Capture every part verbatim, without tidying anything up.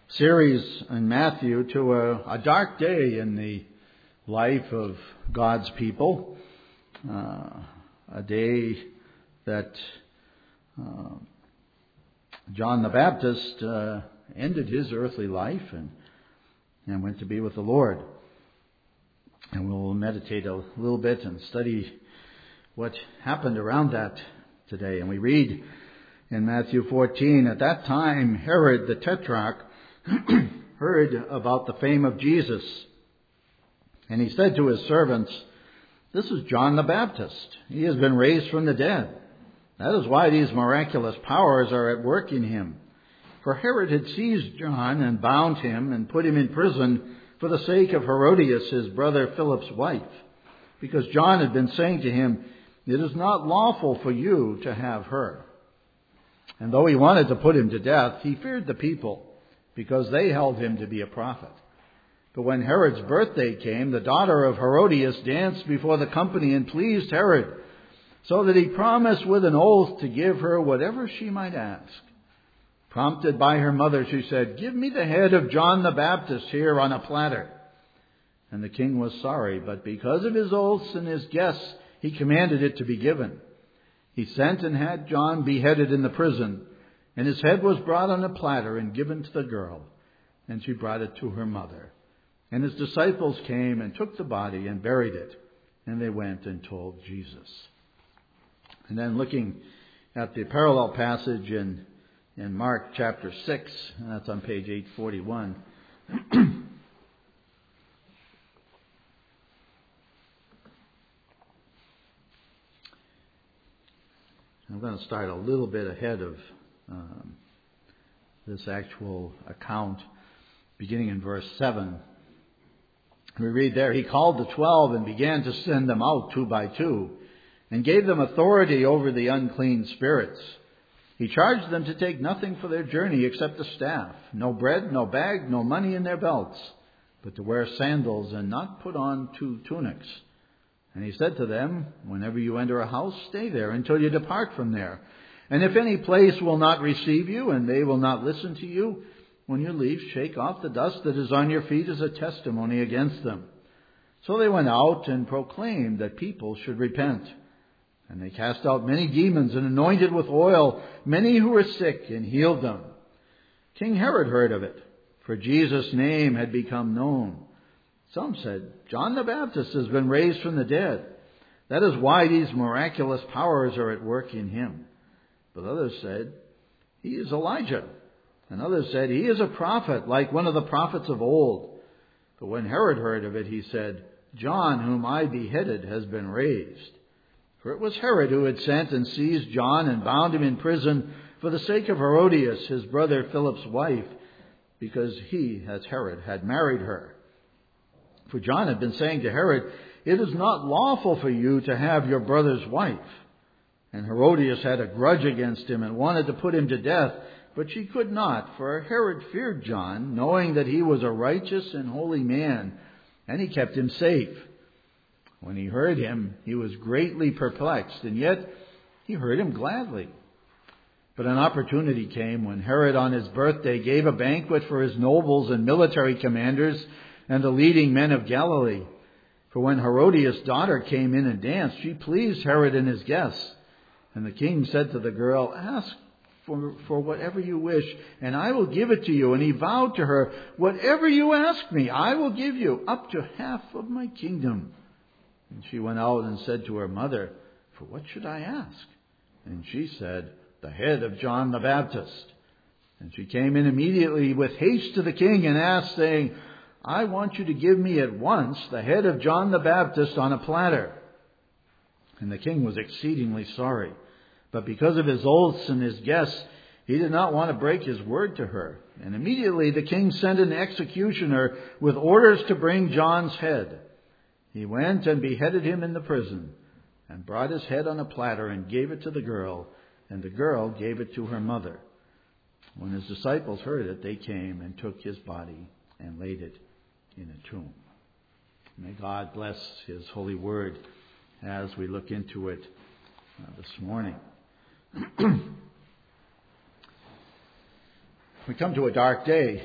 series in Matthew to a, a dark day in the life of God's people, uh, a day that uh, John the Baptist uh, ended his earthly life and, and went to be with the Lord. And we'll meditate a little bit and study what happened around that today. And we read in Matthew fourteen, at that time Herod the Tetrarch heard about the fame of Jesus. And he said to his servants, "This is John the Baptist. He has been raised from the dead. That is why these miraculous powers are at work in him." For Herod had seized John and bound him and put him in prison for the sake of Herodias, his brother Philip's wife, because John had been saying to him, "It is not lawful for you to have her." And though he wanted to put him to death, he feared the people, because they held him to be a prophet. But when Herod's birthday came, the daughter of Herodias danced before the company and pleased Herod, so that he promised with an oath to give her whatever she might ask. Prompted by her mother, she said, "Give me the head of John the Baptist here on a platter." And the king was sorry, but because of his oaths and his guests, he commanded it to be given. He sent and had John beheaded in the prison, and his head was brought on a platter and given to the girl, and she brought it to her mother. And his disciples came and took the body and buried it, and they went and told Jesus. And then looking at the parallel passage in, in Mark chapter six, and that's on page eight forty-one. I'm going to start a little bit ahead of um, this actual account, beginning in verse seven. We read there, "He called the twelve and began to send them out two by two, and gave them authority over the unclean spirits. He charged them to take nothing for their journey except a staff, no bread, no bag, no money in their belts, but to wear sandals and not put on two tunics. And he said to them, whenever you enter a house, stay there until you depart from there. And if any place will not receive you, and they will not listen to you, when you leave, shake off the dust that is on your feet as a testimony against them." So they went out and proclaimed that people should repent. And they cast out many demons and anointed with oil many who were sick and healed them. King Herod heard of it, for Jesus' name had become known. Some said, "John the Baptist has been raised from the dead. That is why these miraculous powers are at work in him." But others said, "He is Elijah." And others said, "He is a prophet, like one of the prophets of old." But when Herod heard of it, he said, "John, whom I beheaded, has been raised." For it was Herod who had sent and seized John and bound him in prison for the sake of Herodias, his brother Philip's wife, because he, as Herod, had married her. For John had been saying to Herod, "It is not lawful for you to have your brother's wife." And Herodias had a grudge against him and wanted to put him to death, but she could not, for Herod feared John, knowing that he was a righteous and holy man, and he kept him safe. When he heard him, he was greatly perplexed, and yet he heard him gladly. But an opportunity came when Herod on his birthday gave a banquet for his nobles and military commanders and the leading men of Galilee. For when Herodias' daughter came in and danced, she pleased Herod and his guests. And the king said to the girl, "Ask for, for whatever you wish, and I will give it to you." And he vowed to her, "Whatever you ask me, I will give you, up to half of my kingdom." And she went out and said to her mother, "For what should I ask?" And she said, "The head of John the Baptist." And she came in immediately with haste to the king and asked, saying, "I want you to give me at once the head of John the Baptist on a platter." And the king was exceedingly sorry. But because of his oaths and his guests, he did not want to break his word to her. And immediately the king sent an executioner with orders to bring John's head. He went and beheaded him in the prison, and brought his head on a platter and gave it to the girl, and the girl gave it to her mother. When his disciples heard it, they came and took his body and laid it in a tomb. May God bless his holy word as we look into it uh, this morning. We come to a dark day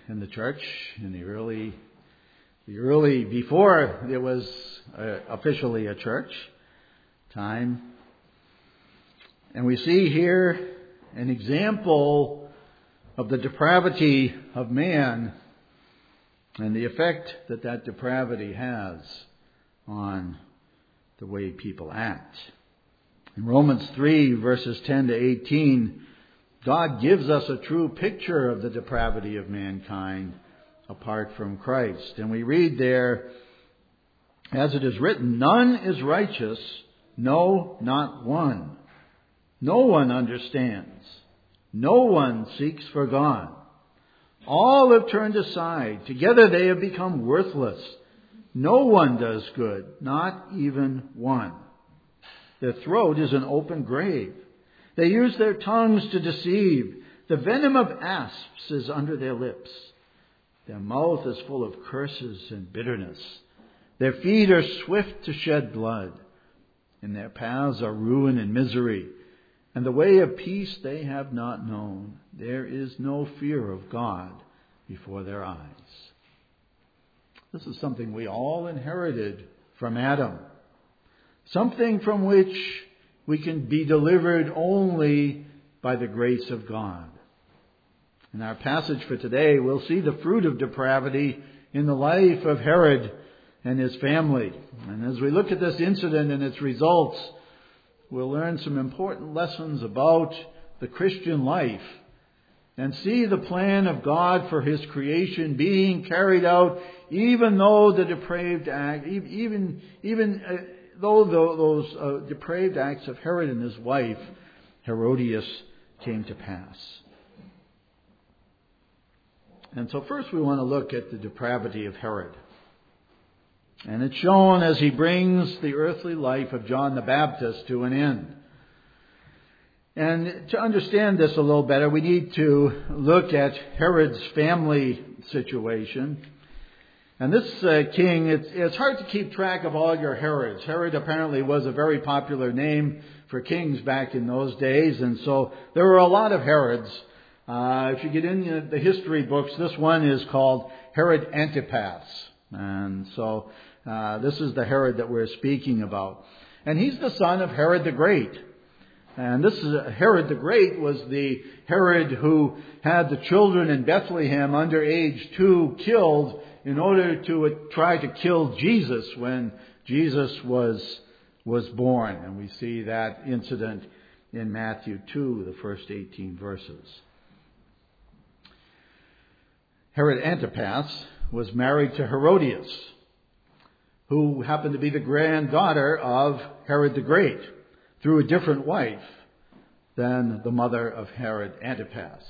in the church in the early, the early before it was uh, officially a church time. And we see here an example of the depravity of man and the effect that that depravity has on the way people act. In Romans three, verses ten to eighteen, God gives us a true picture of the depravity of mankind apart from Christ. And we read there, as it is written, none is righteous, no, not one. No one understands. No one seeks for God. All have turned aside. Together they have become worthless. No one does good, not even one. Their throat is an open grave. They use their tongues to deceive. The venom of asps is under their lips. Their mouth is full of curses and bitterness. Their feet are swift to shed blood. In their paths are ruin and misery. And the way of peace they have not known. There is no fear of God before their eyes. This is something we all inherited from Adam. Something from which we can be delivered only by the grace of God. In our passage for today, we'll see the fruit of depravity in the life of Herod and his family. And as we look at this incident and its results, we'll learn some important lessons about the Christian life and see the plan of God for His creation being carried out, even though the depraved act, even even uh, though those uh, depraved acts of Herod and his wife Herodias came to pass. And so first we want to look at the depravity of Herod. And it's shown as he brings the earthly life of John the Baptist to an end. And to understand this a little better, we need to look at Herod's family situation. And this uh, king, it's, it's hard to keep track of all your Herods. Herod apparently was a very popular name for kings back in those days. And so there were a lot of Herods. Uh, if you get in the history books, this one is called Herod Antipas. And so uh, this is the Herod that we're speaking about. And he's the son of Herod the Great. And this is Herod the Great was the Herod who had the children in Bethlehem under age two killed in order to try to kill Jesus when Jesus was was born. And we see that incident in Matthew two, the first eighteen verses. Herod Antipas was married to Herodias, who happened to be the granddaughter of Herod the Great, through a different wife than the mother of Herod Antipas.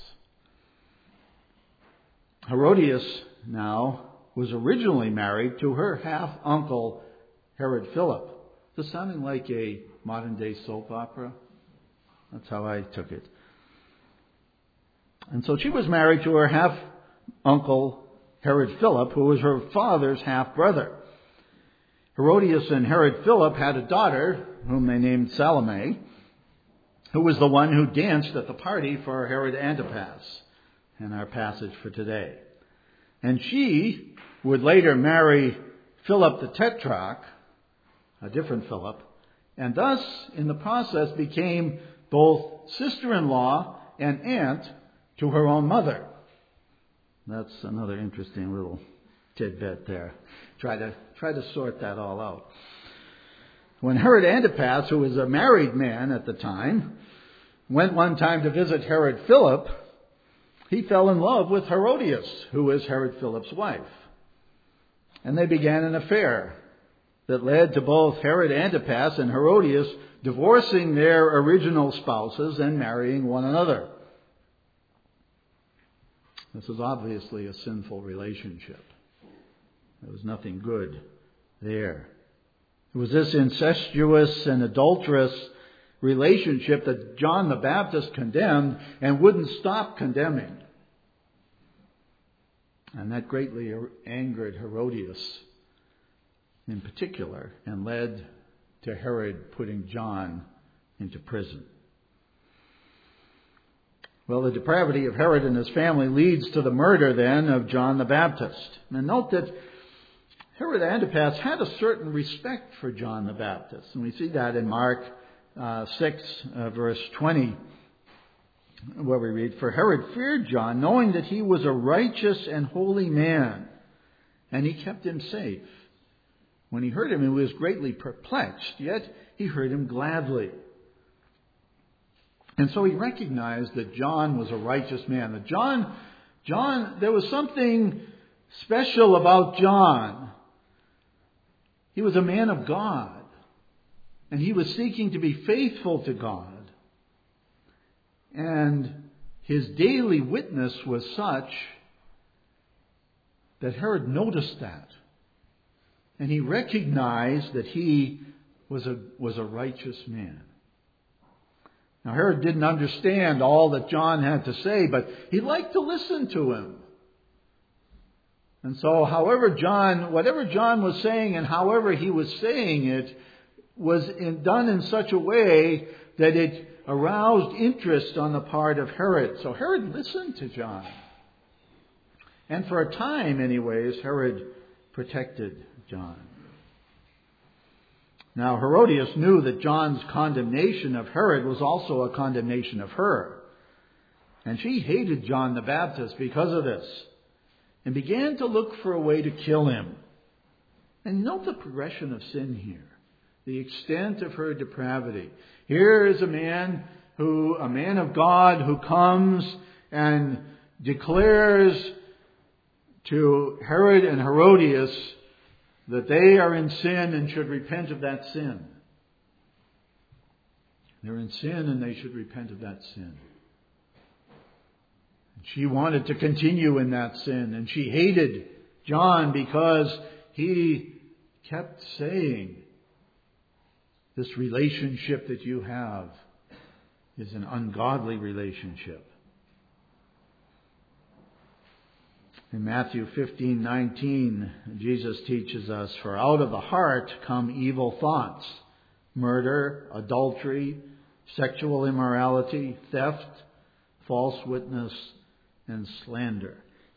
Herodias now was originally married to her half-uncle Herod Philip. This sounding like a modern-day soap opera? That's how I took it. And so she was married to her half-uncle Herod Philip, who was her father's half-brother. Herodias and Herod Philip had a daughter, whom they named Salome, who was the one who danced at the party for Herod Antipas, in our passage for today. And she would later marry Philip the Tetrarch, a different Philip, and thus, in the process, became both sister-in-law and aunt to her own mother. That's another interesting little tidbit there. Try to try to sort that all out. When Herod Antipas, who was a married man at the time, went one time to visit Herod Philip, he fell in love with Herodias, who was Herod Philip's wife. And they began an affair that led to both Herod Antipas and Herodias divorcing their original spouses and marrying one another. This is obviously a sinful relationship. There was nothing good there. It was this incestuous and adulterous relationship that John the Baptist condemned and wouldn't stop condemning. And that greatly angered Herodias in particular and led to Herod putting John into prison. Well, the depravity of Herod and his family leads to the murder then of John the Baptist. And note that Herod Antipas had a certain respect for John the Baptist. And we see that in Mark uh, six, uh, verse twenty, where we read, "For Herod feared John, knowing that he was a righteous and holy man, and he kept him safe. When he heard him, he was greatly perplexed, yet he heard him gladly." And so he recognized that John was a righteous man. That John, John, there was something special about John. He was a man of God, and he was seeking to be faithful to God. And his daily witness was such that Herod noticed that. And he recognized that he was a, was a righteous man. Now, Herod didn't understand all that John had to say, but he liked to listen to him. And so, however John, whatever John was saying and however he was saying it, was in, done in such a way that it aroused interest on the part of Herod. So Herod listened to John. And for a time, anyways, Herod protected John. Now, Herodias knew that John's condemnation of Herod was also a condemnation of her. And she hated John the Baptist because of this, and began to look for a way to kill him. And note the progression of sin here, the extent of her depravity. Here is a man who, a man of God, who comes and declares to Herod and Herodias that they are in sin and should repent of that sin. They're in sin and they should repent of that sin. And she wanted to continue in that sin, and she hated John because he kept saying, "This relationship that you have is an ungodly relationship." In Matthew fifteen nineteen, Jesus teaches us, "For out of the heart come evil thoughts, murder, adultery, sexual immorality, theft, false witness, and slander."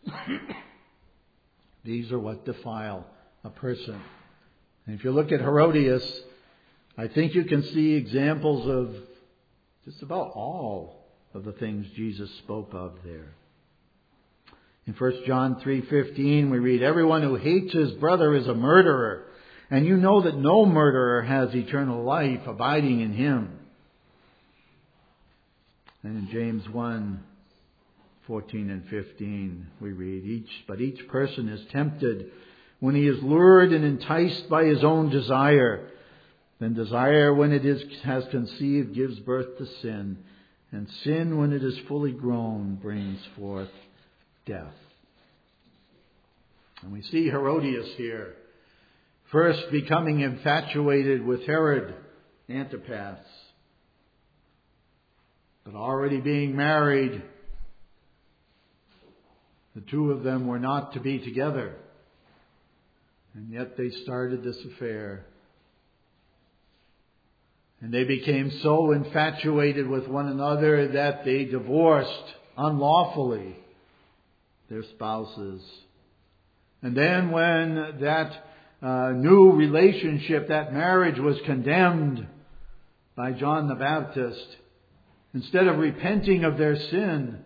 These are what defile a person. And if you look at Herodias, I think you can see examples of just about all of the things Jesus spoke of there. In First John three fifteen, we read, "Everyone who hates his brother is a murderer, and you know that no murderer has eternal life abiding in him." And in James one fourteen and fifteen, we read, "Each but each person is tempted when he is lured and enticed by his own desire. Then desire, when it is has conceived, gives birth to sin, and sin, when it is fully grown, brings forth death." And we see Herodias here, first becoming infatuated with Herod Antipas, but already being married. The two of them were not to be together, and yet they started this affair. And they became so infatuated with one another that they divorced unlawfully their spouses. And then when that uh, new relationship, that marriage, was condemned by John the Baptist, instead of repenting of their sin,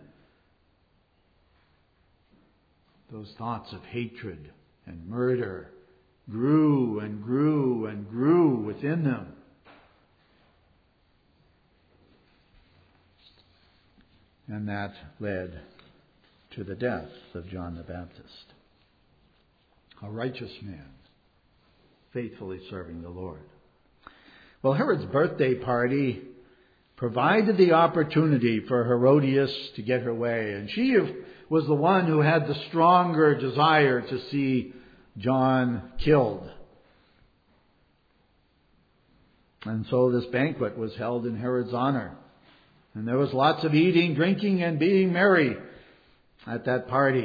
those thoughts of hatred and murder grew and grew and grew within them. And that led to the death of John the Baptist, a righteous man, faithfully serving the Lord. Well, Herod's birthday party provided the opportunity for Herodias to get her way, and she was the one who had the stronger desire to see John killed. And so this banquet was held in Herod's honor. And there was lots of eating, drinking, and being merry at that party.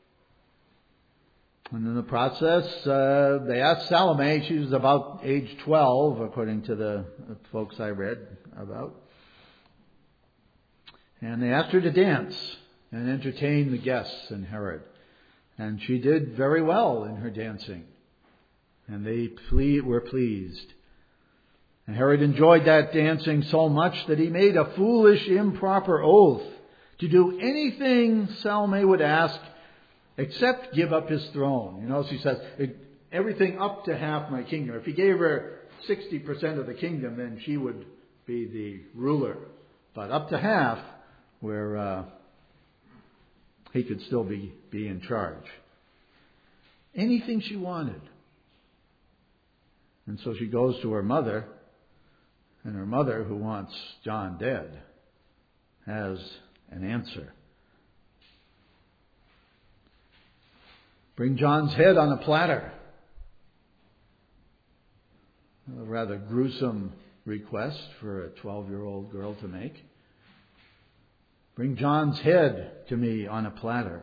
And in the process, uh, they asked Salome, she was about age twelve, according to the folks I read about. And they asked her to dance and entertain the guests and Herod. And she did very well in her dancing. And they ple- were pleased. And Herod enjoyed that dancing so much that he made a foolish, improper oath to do anything Salome would ask except give up his throne. You notice he says, everything up to half my kingdom. If he gave her sixty percent of the kingdom, then she would be the ruler. But up to half, where uh, he could still be, be in charge. Anything she wanted. And so she goes to her mother, and her mother, who wants John dead, has an answer. Bring John's head on a platter. A rather gruesome request for a twelve-year-old girl to make. Bring John's head to me on a platter.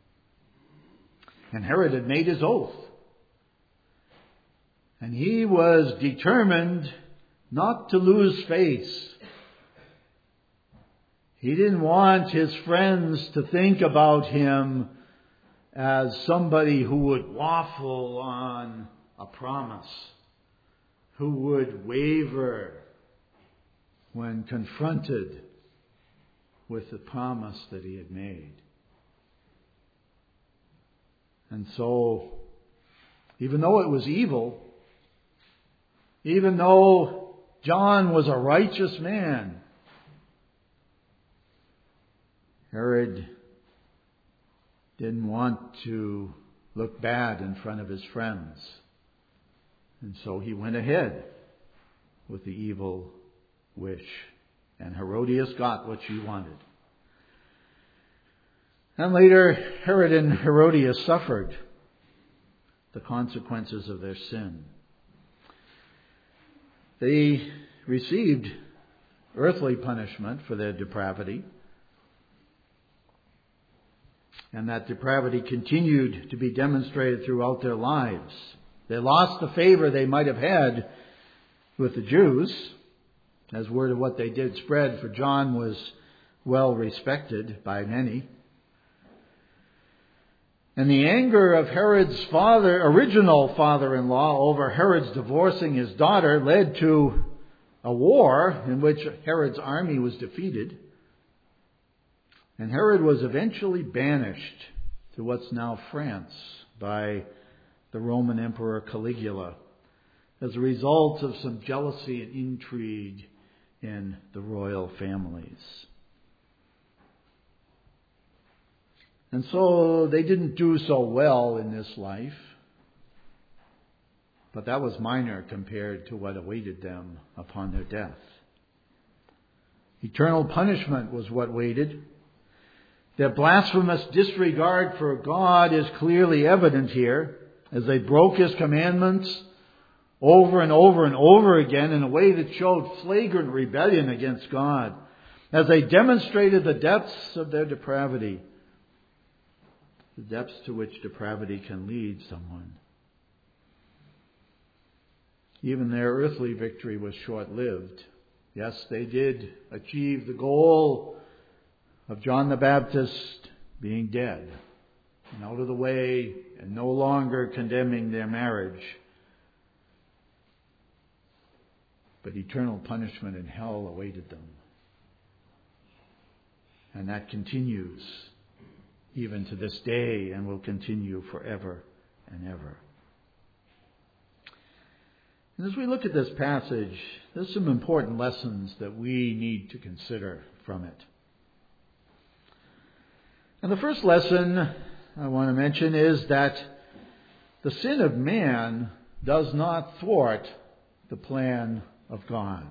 And Herod had made his oath. And he was determined not to lose face. He didn't want his friends to think about him as somebody who would waffle on a promise, who would waver when confronted with the promise that he had made. And so, even though it was evil, even though John was a righteous man, Herod didn't want to look bad in front of his friends. And so he went ahead with the evil wish. And Herodias got what she wanted. And later, Herod and Herodias suffered the consequences of their sin. They received earthly punishment for their depravity. And that depravity continued to be demonstrated throughout their lives. They lost the favor they might have had with the Jews, as word of what they did spread, for John was well respected by many. And the anger of Herod's father, original father-in-law, over Herod's divorcing his daughter led to a war in which Herod's army was defeated. And Herod was eventually banished to what's now France by the Roman Emperor Caligula as a result of some jealousy and intrigue in the royal families. And so they didn't do so well in this life, but that was minor compared to what awaited them upon their death. Eternal punishment was what waited. Their blasphemous disregard for God is clearly evident here, as they broke His commandments over and over and over again in a way that showed flagrant rebellion against God, as they demonstrated the depths of their depravity, the depths to which depravity can lead someone. Even their earthly victory was short-lived. Yes, they did achieve the goal of John the Baptist being dead and out of the way and no longer condemning their marriage. But eternal punishment in hell awaited them. And that continues even to this day and will continue forever and ever. And as we look at this passage, there's some important lessons that we need to consider from it. And the first lesson I want to mention is that the sin of man does not thwart the plan of God.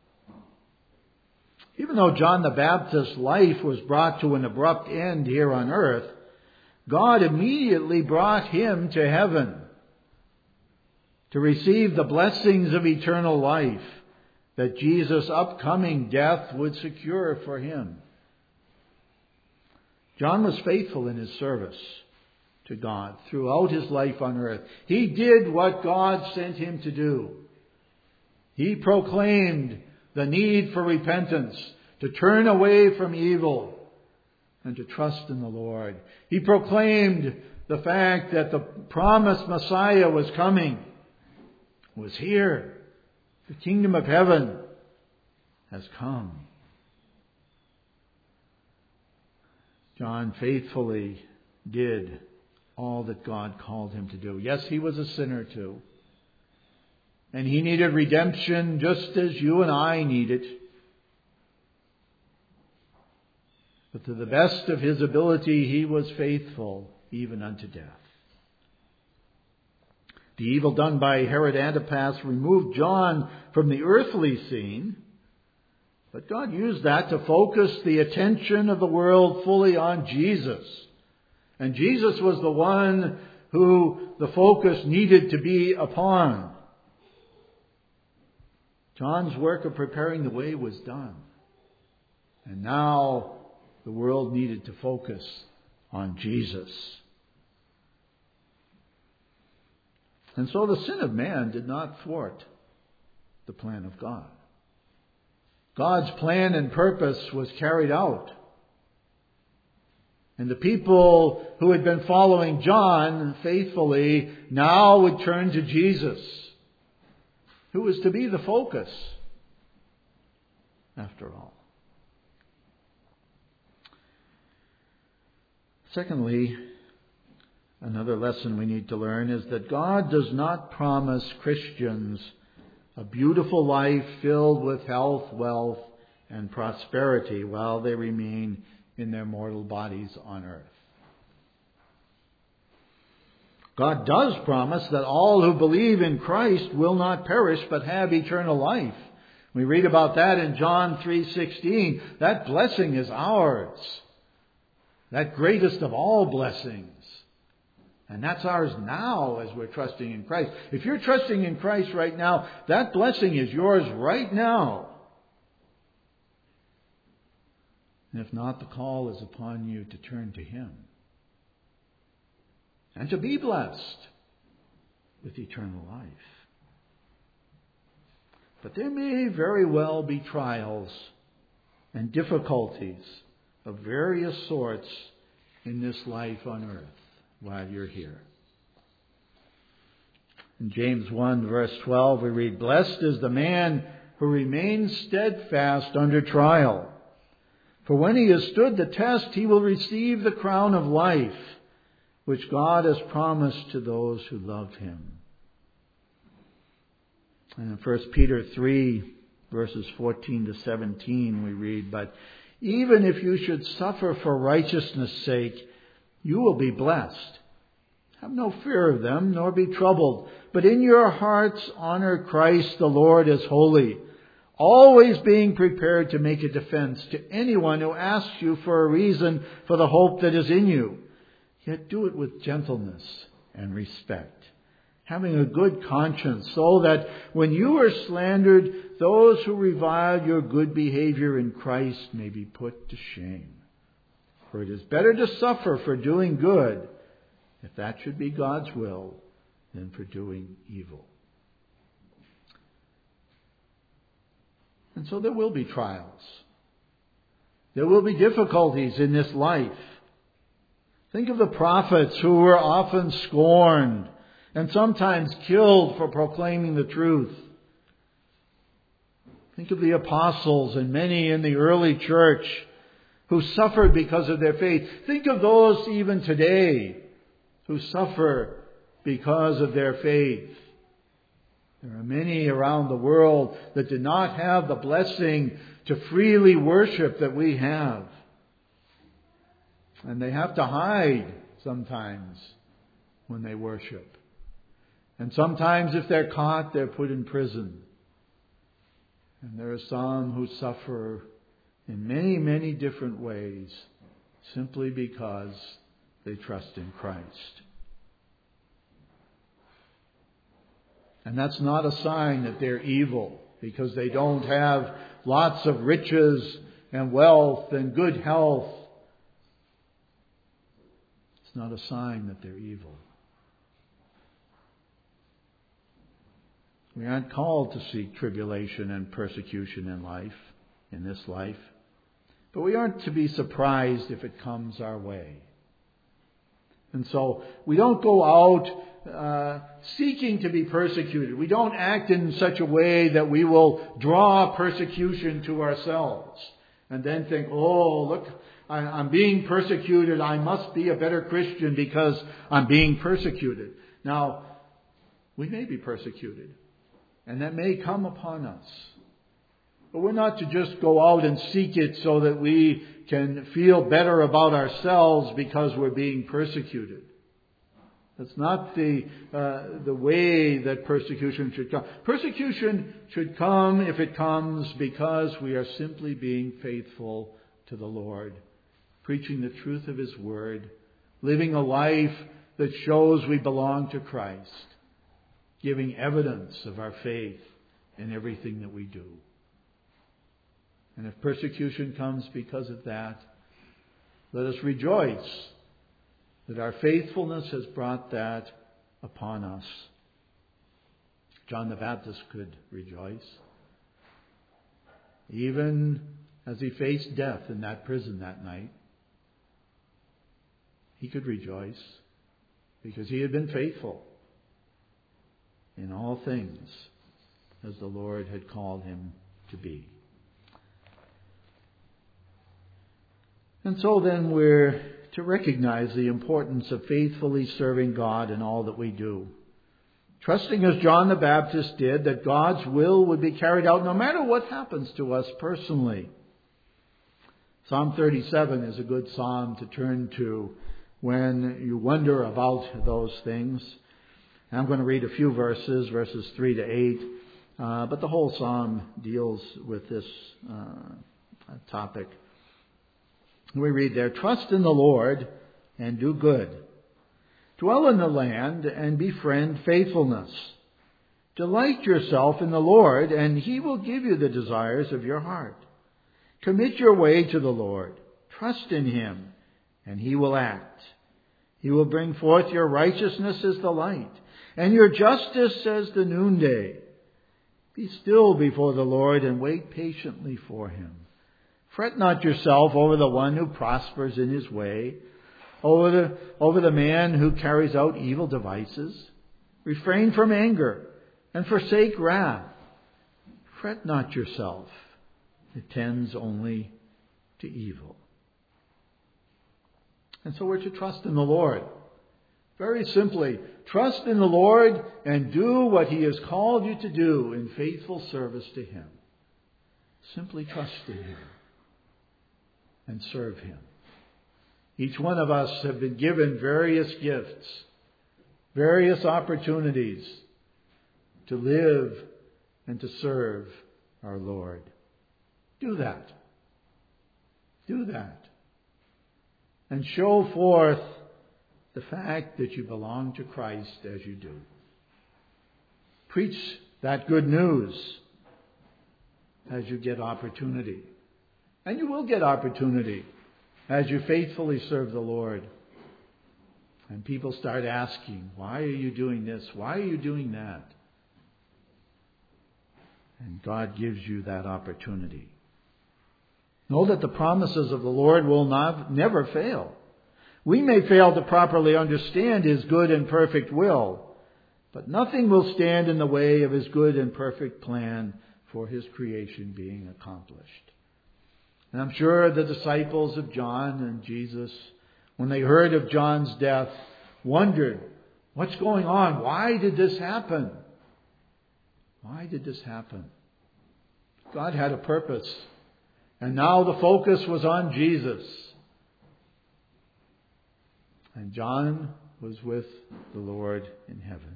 Even though John the Baptist's life was brought to an abrupt end here on earth, God immediately brought him to heaven to receive the blessings of eternal life that Jesus' upcoming death would secure for him. John was faithful in his service to God throughout his life on earth. He did what God sent him to do. He proclaimed the need for repentance, to turn away from evil and to trust in the Lord. He proclaimed the fact that the promised Messiah was coming, was here. The kingdom of heaven has come. John faithfully did all that God called him to do. Yes, he was a sinner too. And he needed redemption just as you and I need it. But to the best of his ability, he was faithful even unto death. The evil done by Herod Antipas removed John from the earthly scene, but God used that to focus the attention of the world fully on Jesus. And Jesus was the one who the focus needed to be upon. John's work of preparing the way was done. And now the world needed to focus on Jesus. And so the sin of man did not thwart the plan of God. God's plan and purpose was carried out. And the people who had been following John faithfully now would turn to Jesus, who was to be the focus, after all. Secondly, another lesson we need to learn is that God does not promise Christians a beautiful life filled with health, wealth, and prosperity while they remain in their mortal bodies on earth. God does promise that all who believe in Christ will not perish but have eternal life. We read about that in John three sixteen. That blessing is ours. That greatest of all blessings. And that's ours now as we're trusting in Christ. If you're trusting in Christ right now, that blessing is yours right now. And if not, the call is upon you to turn to Him and to be blessed with eternal life. But there may very well be trials and difficulties of various sorts in this life on earth while you're here. In James one verse twelve we read, "Blessed is the man who remains steadfast under trial. For when he has stood the test, he will receive the crown of life, which God has promised to those who love Him." And in First Peter three, verses fourteen to seventeen, we read, "But even if you should suffer for righteousness' sake, you will be blessed. Have no fear of them, nor be troubled. But in your hearts honor Christ the Lord as holy, always being prepared to make a defense to anyone who asks you for a reason for the hope that is in you. Yet do it with gentleness and respect, having a good conscience, so that when you are slandered, those who revile your good behavior in Christ may be put to shame. For it is better to suffer for doing good, if that should be God's will, than for doing evil." And so there will be trials. There will be difficulties in this life. Think of the prophets who were often scorned and sometimes killed for proclaiming the truth. Think of the apostles and many in the early church who suffered because of their faith. Think of those even today who suffer because of their faith. There are many around the world that did not have the blessing to freely worship that we have. And they have to hide sometimes when they worship. And sometimes if they're caught, they're put in prison. And there are some who suffer in many, many different ways simply because they trust in Christ. And that's not a sign that they're evil because they don't have lots of riches and wealth and good health. It's not a sign that they're evil. We aren't called to seek tribulation and persecution in life, in this life. But we aren't to be surprised if it comes our way. And so we don't go out uh, seeking to be persecuted. We don't act in such a way that we will draw persecution to ourselves and then think, oh, look, I, I'm being persecuted. I must be a better Christian because I'm being persecuted. Now, we may be persecuted, and that may come upon us. But we're not to just go out and seek it so that we can feel better about ourselves because we're being persecuted. That's not the uh, the way that persecution should come. Persecution should come, if it comes, because we are simply being faithful to the Lord, preaching the truth of His Word, living a life that shows we belong to Christ, giving evidence of our faith in everything that we do. And if persecution comes because of that, let us rejoice that our faithfulness has brought that upon us. John the Baptist could rejoice, even as he faced death in that prison that night. He could rejoice because he had been faithful in all things as the Lord had called him to be. And so then we're to recognize the importance of faithfully serving God in all that we do. Trusting as John the Baptist did that God's will would be carried out no matter what happens to us personally. Psalm thirty-seven is a good psalm to turn to when you wonder about those things. And I'm going to read a few verses, verses three to eight. Uh, but the whole psalm deals with this uh, topic. We read there, "Trust in the Lord and do good. Dwell in the land and befriend faithfulness. Delight yourself in the Lord, and He will give you the desires of your heart. Commit your way to the Lord. Trust in Him, and He will act. He will bring forth your righteousness as the light, and your justice as the noonday. Be still before the Lord and wait patiently for Him. Fret not yourself over the one who prospers in his way, over the, over the man who carries out evil devices. Refrain from anger and forsake wrath. Fret not yourself. It tends only to evil." And so we're to trust in the Lord. Very simply, trust in the Lord and do what He has called you to do in faithful service to Him. Simply trust in Him and serve Him. Each one of us have been given various gifts, various opportunities to live and to serve our Lord. Do that. Do that. And show forth the fact that you belong to Christ as you do. Preach that good news as you get opportunity. And you will get opportunity as you faithfully serve the Lord. And people start asking, why are you doing this? Why are you doing that? And God gives you that opportunity. Know that the promises of the Lord will not, never fail. We may fail to properly understand His good and perfect will, but nothing will stand in the way of His good and perfect plan for His creation being accomplished. And I'm sure the disciples of John and Jesus, when they heard of John's death, wondered, what's going on? Why did this happen? Why did this happen? God had a purpose. And now the focus was on Jesus. And John was with the Lord in heaven.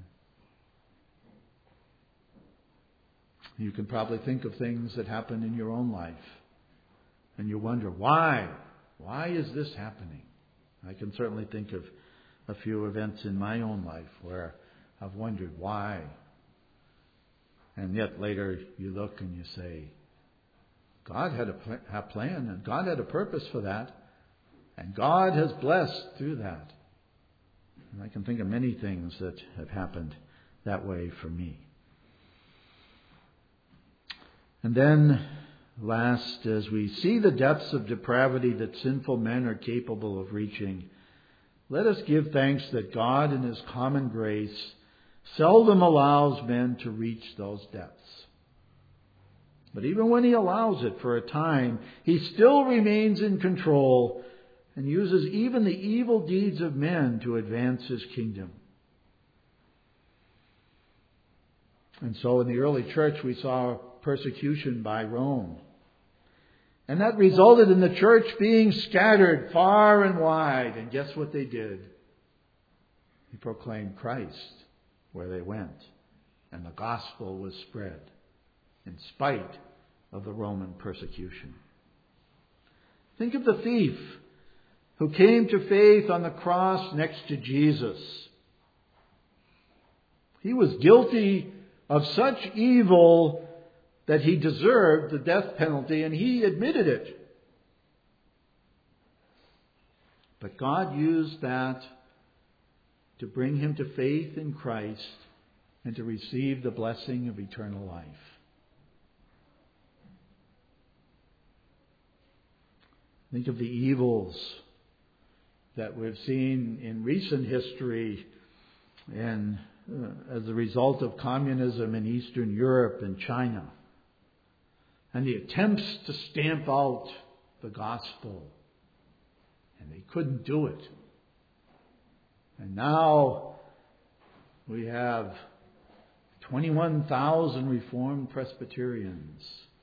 You can probably think of things that happened in your own life. And you wonder, why? Why is this happening? I can certainly think of a few events in my own life where I've wondered why. And yet later you look and you say, God had a pl- a plan and God had a purpose for that. And God has blessed through that. And I can think of many things that have happened that way for me. And then Last, as we see the depths of depravity that sinful men are capable of reaching, let us give thanks that God in His common grace seldom allows men to reach those depths. But even when He allows it for a time, He still remains in control and uses even the evil deeds of men to advance His kingdom. And so in the early church we saw persecution by Rome. And that resulted in the church being scattered far and wide. And guess what they did? They proclaimed Christ where they went. And the gospel was spread in spite of the Roman persecution. Think of the thief who came to faith on the cross next to Jesus. He was guilty of such evil that he deserved the death penalty, and he admitted it. But God used that to bring him to faith in Christ and to receive the blessing of eternal life. Think of the evils that we've seen in recent history and uh, as a result of communism in Eastern Europe and China. And the attempts to stamp out the gospel. And they couldn't do it. And now we have twenty-one thousand Reformed Presbyterians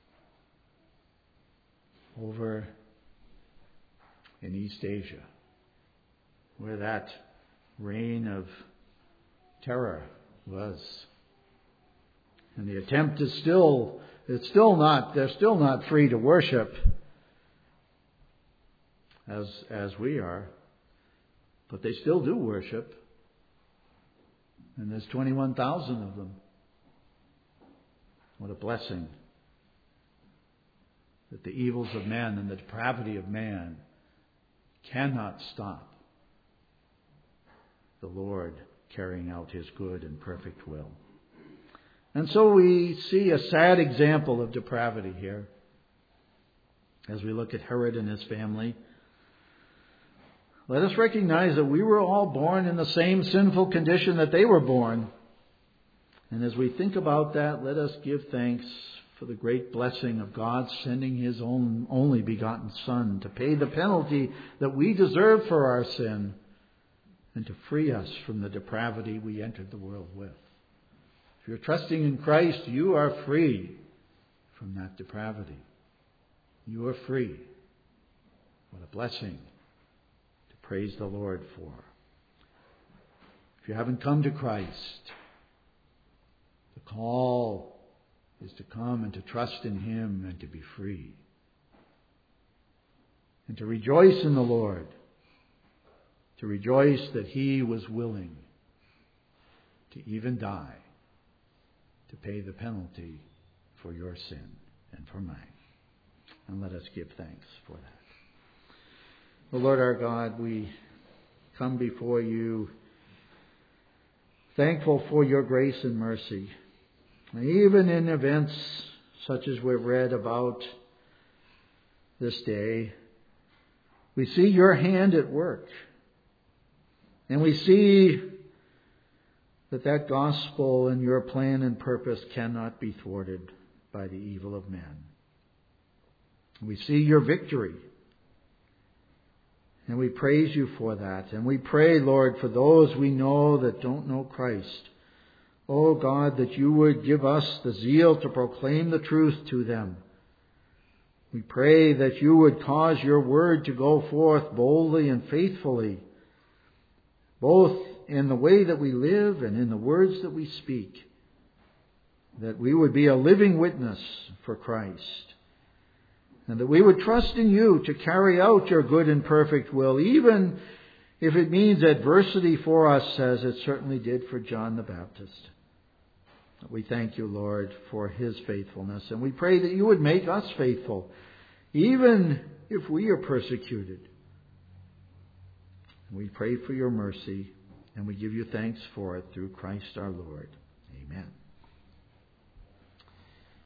over in East Asia, where that reign of terror was. And the attempt is still It's still not, they're still not free to worship as, as we are, but they still do worship. And there's twenty-one thousand of them. What a blessing that the evils of man and the depravity of man cannot stop the Lord carrying out His good and perfect will. And so we see a sad example of depravity here as we look at Herod and his family. Let us recognize that we were all born in the same sinful condition that they were born. And as we think about that, let us give thanks for the great blessing of God sending His own only begotten Son to pay the penalty that we deserve for our sin and to free us from the depravity we entered the world with. If you're trusting in Christ, you are free from that depravity. You are free. What a blessing to praise the Lord for. If you haven't come to Christ, the call is to come and to trust in Him and to be free. And to rejoice in the Lord. To rejoice that He was willing to even die to pay the penalty for your sin and for mine. And let us give thanks for that. O Lord our God, we come before You thankful for Your grace and mercy. And even in events such as we've read about this day, we see Your hand at work. And we see that that gospel and Your plan and purpose cannot be thwarted by the evil of men. We see Your victory. And we praise You for that. And we pray, Lord, for those we know that don't know Christ. Oh God, that You would give us the zeal to proclaim the truth to them. We pray that You would cause Your word to go forth boldly and faithfully, both in the way that we live and in the words that we speak, that we would be a living witness for Christ, and that we would trust in You to carry out Your good and perfect will, even if it means adversity for us, as it certainly did for John the Baptist. We thank You, Lord, for his faithfulness, and we pray that You would make us faithful, even if we are persecuted. We pray for Your mercy, and we give You thanks for it through Christ our Lord. Amen.